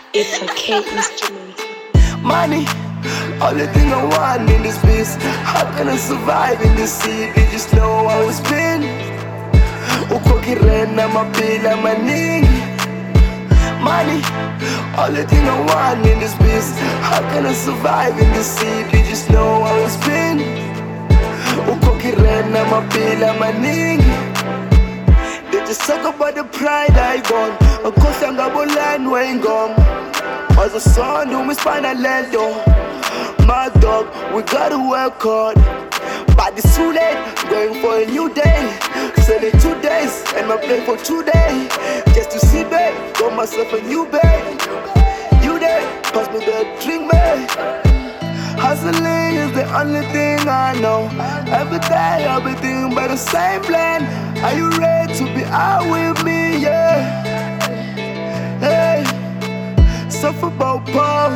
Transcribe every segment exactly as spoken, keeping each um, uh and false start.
It's okay, instrumental. Money, only thing I want in this beast. How can I survive in this city? Just know how it's been. Ukoki rena mapila maningi. Money, only thing I want in this beast. How can I survive in this city? Just know how it's been. Ukoki rena mapila maningi. They just talk about the pride I got. Of course I'm gonna land where I'm gone. As a son, do me spinal lendo. My dog, we gotta work hard. But it's too late, going for a new day. Selling two days, and my play for two days. Just to see, babe, got myself a new babe. You there, pass me the drink, babe. Hustling is the only thing I know. Every day I'll be thinking about the same plan. Are you ready to be out with me? Yeah. Hey, suffer about power.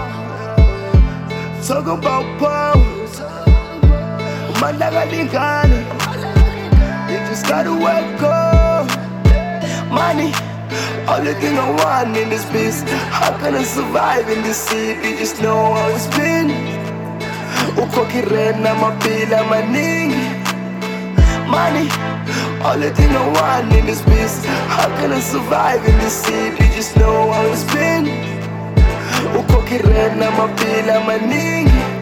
Talk about power. Man, I got the gun. You just gotta work hard. Money, only thing I want in this beast. How can I survive in this city? Just know how it's been. Ukoki rena mapila maningi. Money, only thing I want in this beast. How can I survive in this city? Just know how it's been. Ukoki rena mapila maningi.